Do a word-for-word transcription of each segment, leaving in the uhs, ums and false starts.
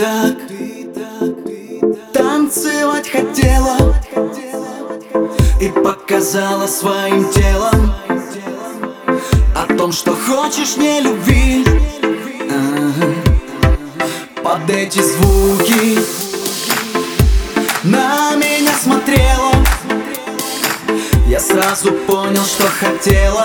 так танцевать хотела и показала своим телом о том, что хочешь не любви. Ага. Под эти звуки на меня смотрела, я сразу понял, что хотела,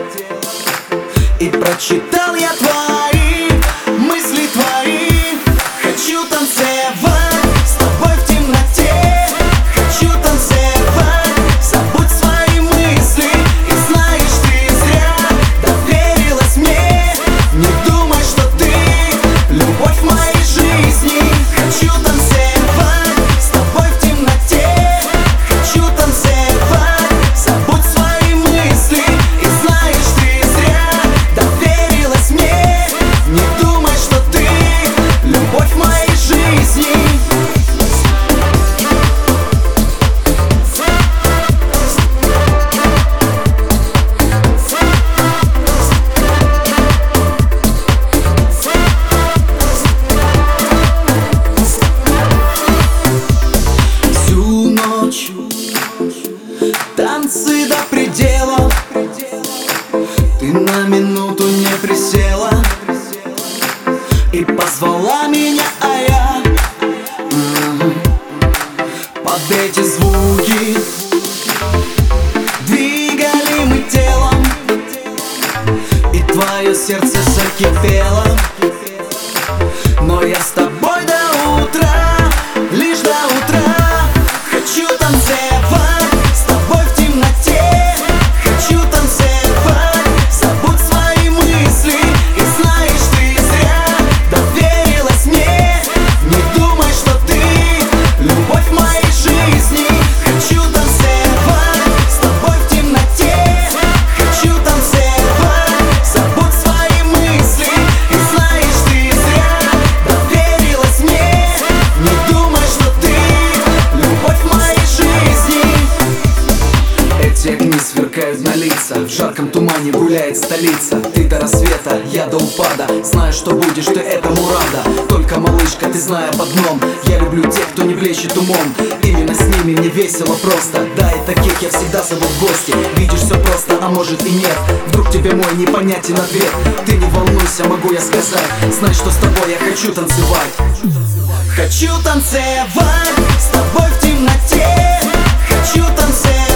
и прочитал я твои мысли, твои. Хочу танцевать с тобой в темноте, хочу танцевать, забудь свои мысли. И знаешь, ты зря доверилась мне, не думай, что ты любовь моей жизни. Хочу танцевать с тобой в темноте, хочу танцевать, забудь свои мысли. И знаешь, ты зря доверилась мне, не думай, что ты любовь моей жизни. Всю ночь танцы до предела, ты на минуту не присела и позвала меня, а я ага, под эти звуки двигали мы телом, и твое сердце закипело. Но я с тобой до утра, лишь до утра. Хочу танцевать с тобой в темноте, хочу танцевать, забудь свои мысли. И знаешь, ты зря доверилась мне, не думай, что ты любовь моей жизни. Хочу танцевать с тобой в темноте, хочу танцевать, забудь свои мысли. И знаешь, ты зря доверилась мне, не думай, что ты любовь моей жизни. Эти огни сверкают на лица, в жарком тумане гуляет столица. Ты до рассвета, я до упада, знаю, что будешь ты этому рада. Только, малышка, ты знай об одном: я люблю тех, кто не блещет умом. Именно с ними мне весело просто. Да, и таких я всегда зову в гости. Видишь, все просто, а может и нет. Вдруг тебе мой непонятен ответ. Ты не волнуйся, могу я сказать, знай, что с тобой я хочу танцевать. Хочу танцевать с тобой в темноте, хочу танцевать.